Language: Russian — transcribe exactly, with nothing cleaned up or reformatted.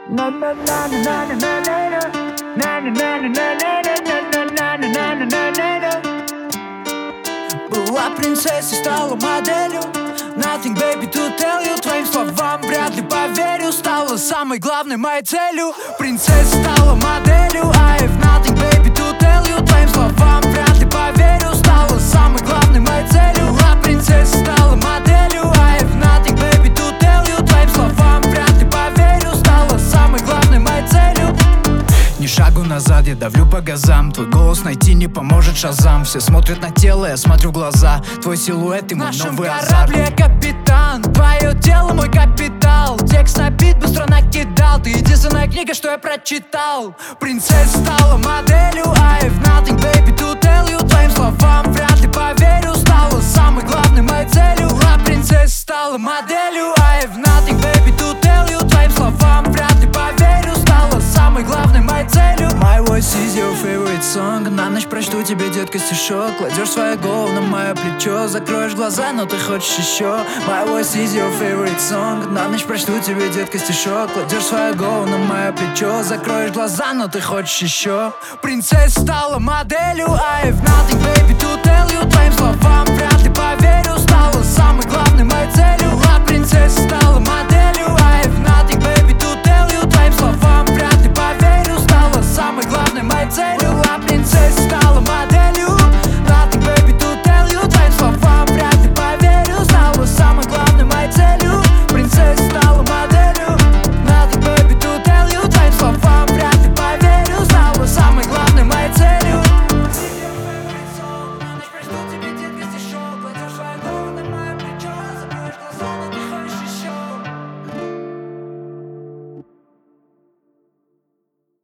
Была принцессой, стала моделью. Nothing, baby, to tell you. Твоим словам вряд ли поверю. Стала самой главной моей целью. Принцесса стала моделью. I have nothing, baby, to tell you. Твоим словам вряд ли поверю. Стала самой главной моей целью. Была принцесса, стала моделью. I have nothing, baby, to tell you. Твоим словам вряд ли поверю. Стала самой главной моей целью. Ни шагу назад, я давлю по газам. Твой голос найти не поможет шазам. Все смотрят на тело, я смотрю в глаза. Твой силуэт и мой новый азарт. В нашем корабле капитан, твое тело мой капитал. Текст на бит быстро накидал. Ты единственная книга, что я прочитал. Принцесса стала моделью. I have nothing, baby, to tell you. Твоим словам вряд ли поверю. Стала самой главной моей целью. А принцесса стала моделью. I have nothing, baby, to tell you. Твоим словам вряд ли поверю. Стала самой главной моей целью. My voice is your favorite song. На ночь прочту тебе, детка, стишок. Кладешь свою голову на мое плечо. Закроешь глаза, но ты хочешь еще. My voice is your favorite song. На ночь прочту тебе, детка, стишок. Кладешь свою голову на мое плечо. Закроешь глаза, но ты хочешь еще. Принцесса стала моделью. I have nothing, baby, to tell you. Твоим словам